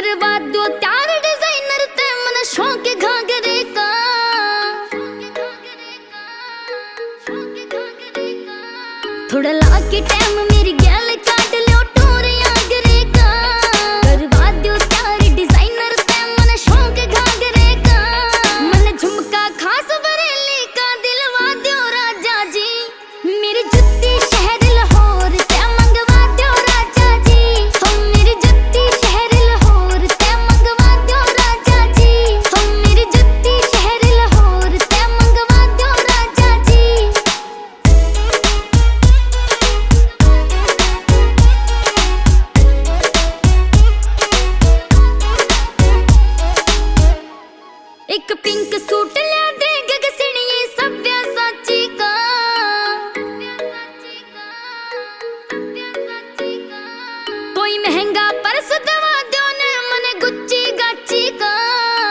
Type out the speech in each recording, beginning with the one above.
करवा दो त्यार डिजाइनर ते मन शौक घाघरे का। थोड़ा लाके टाइम मेरी गैल काट लो टूर आगरे का। करवा दो त्यार डिजाइनर ते मन शौक घाघरे का। मन झुमका खास बरेली का दिलवा दो राजा जी। मेरी जुत्ती शहर लाहौर ते मंगवा दो राजा जी। हम मेरी जुत्ती शहर लाहौर ते मंगवा दो राजा जी। हम मेरी जुत्ती शहर लाहौर ते मंगवा दो राजा जी। एक पिंक सूट ला दे गगसणिए सभ्या साची का। कोई महंगा पर्स दवा दो न मन गुच्ची गाची का।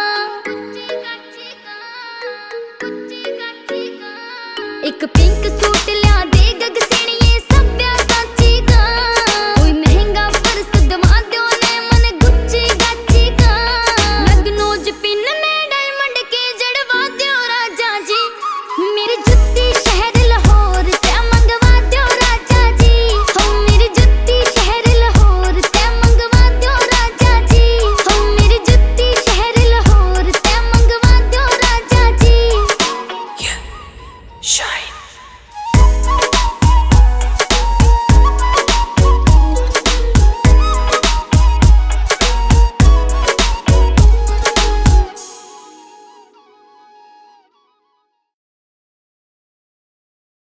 एक पिंक सूट